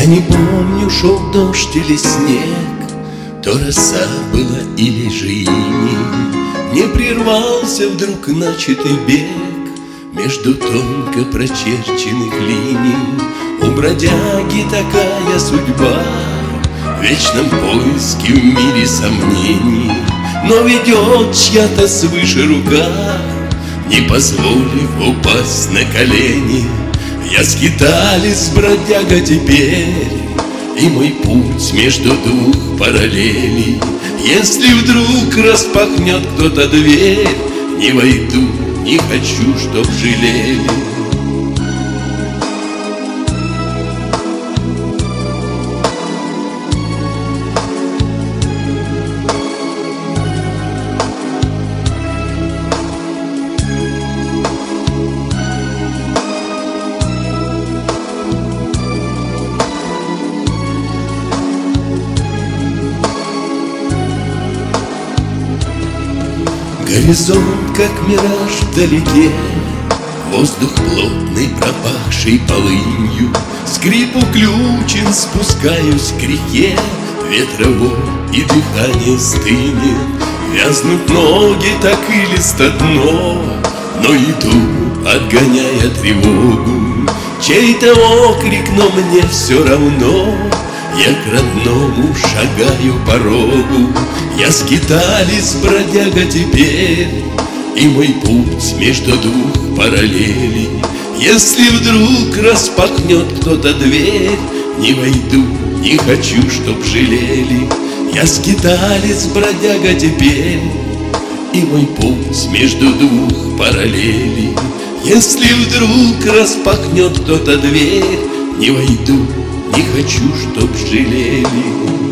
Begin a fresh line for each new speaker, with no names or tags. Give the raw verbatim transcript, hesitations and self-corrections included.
Я не помню, шел дождь или снег, то роса была или же иней. Не прервался вдруг начатый бег между тонко прочерченных линий. У бродяги такая судьба, в вечном поиске в мире сомнений. Но ведет чья-то свыше рука, не позволив упасть на колени. Я скиталец, бродяга, теперь, и мой путь между двух параллелей. Если вдруг распахнет кто-то дверь, не войду, не хочу, чтоб жалели. Горизонт, как мираж вдалеке, воздух плотный, пропахший полынью. Скрипу ключен, спускаюсь к реке, ветровой и дыхание стынет. Вязнут ноги, так и листо дно, но иду, отгоняя тревогу. Чей-то окрик, но мне все равно, я к родному шагаю порогу. Я скиталец, бродяга, теперь, и мой путь между двух параллелей. Если вдруг распахнет кто-то дверь, не войду, не хочу, чтоб жалели. Я скиталец, бродяга, теперь, и мой путь между двух параллелей. Если вдруг распахнет кто-то дверь, не войду, не хочу, чтоб жалели.